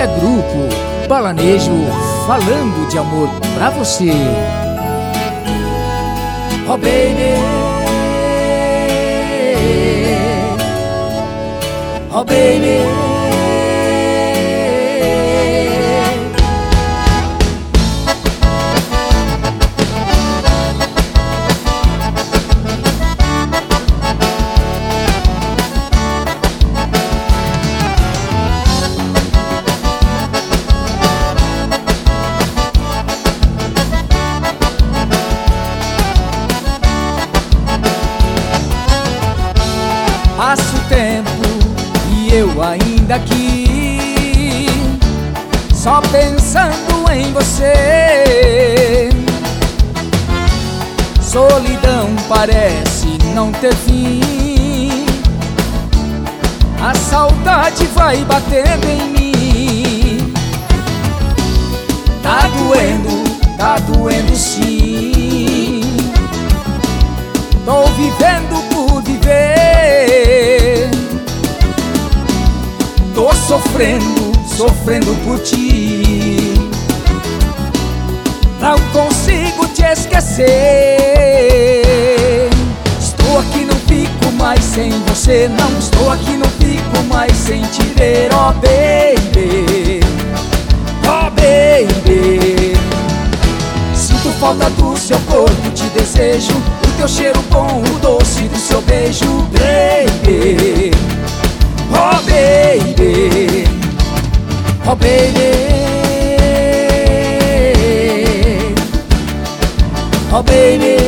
é grupo Balanejo, falando de amor pra você. Oh baby, oh baby, passa o tempo e eu ainda aqui, só pensando em você. Solidão parece não ter fim, a saudade vai batendo em mim. Tá doendo sim. Tô vivendo por viver, tô sofrendo por ti. Não consigo te esquecer. Estou aqui, não fico mais sem você. Não estou aqui, não fico mais sem te ver. Oh baby, oh baby. Sinto falta do seu corpo, te desejo. O teu cheiro bom, o doce do seu beijo, baby. Oh baby, oh baby, oh baby.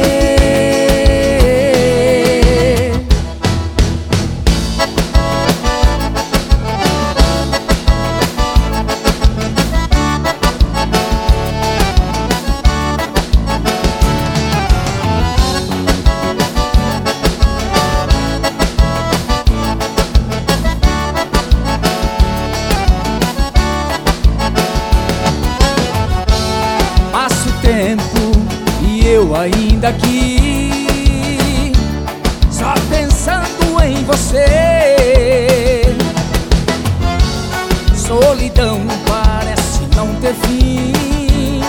E eu ainda aqui, só pensando em você. Solidão parece não ter fim,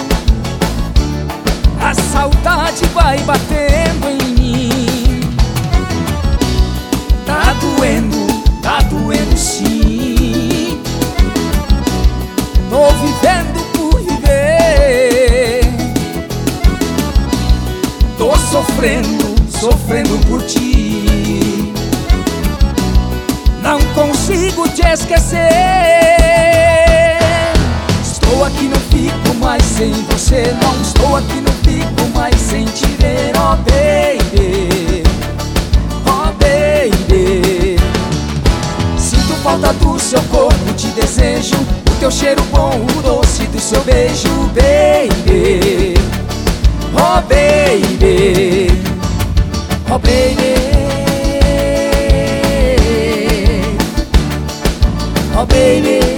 a saudade vai batendo em mim. Tá doendo sim. Tô vivendo por viver, tô sofrendo por ti. Não consigo te esquecer. Estou aqui, não fico mais sem você. Não estou aqui, não fico mais sem te ver. Oh baby, oh baby. Sinto falta do seu corpo, te desejo. O teu cheiro bom, o doce do seu beijo, baby. Oh baby, oh baby, oh baby.